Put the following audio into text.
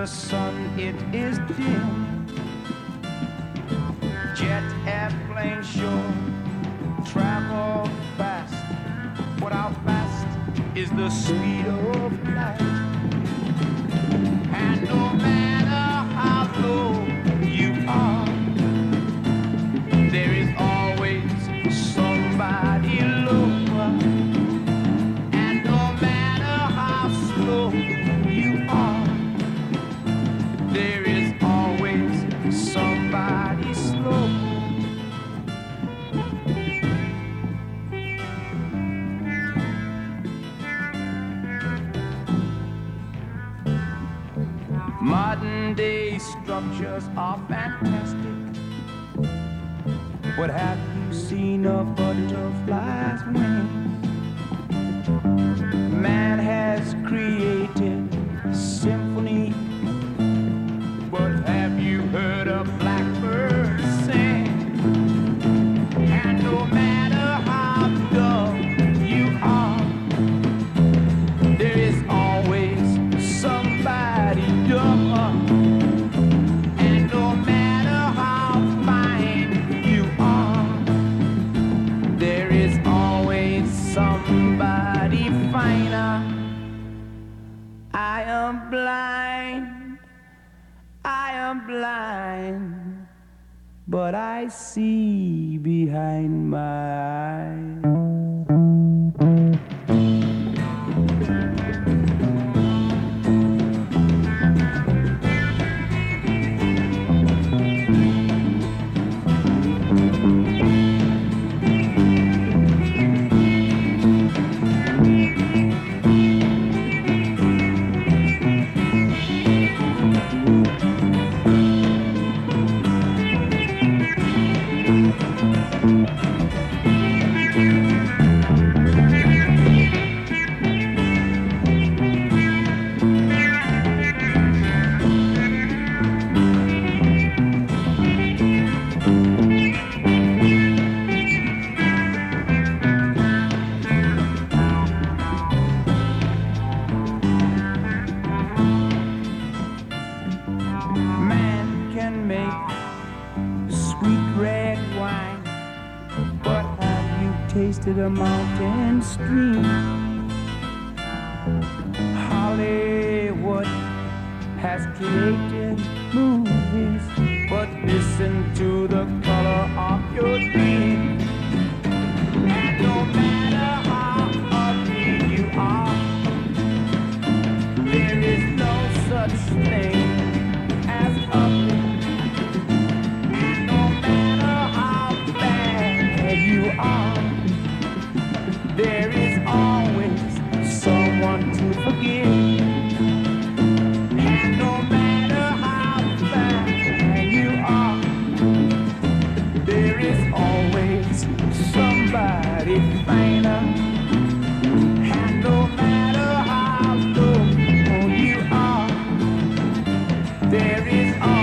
sun, it is dim. Jet airplane sure travel fast, but how fast is the speed of light? And no matter how low you are, there is always somebody lower. And no matter how slow you are, there is always somebody slow. Modern day structures are fantastic, but have you seen a butterfly's wings? Man has created a symphony, but have you heard a blackbird sing? And no matter how dumb you are, there is always somebody dumber. And no matter how fine you are, there is always somebody finer. I am blind, but I see behind my eyes. A mountain stream. Hollywood has created movies, but listen to the color of your dream. And no matter how ugly you are, there is no such thing as ugly. And no matter how bad you are, there is always someone to forgive. And no matter how bad you are, there is always somebody finer. And no matter how low you are, there is always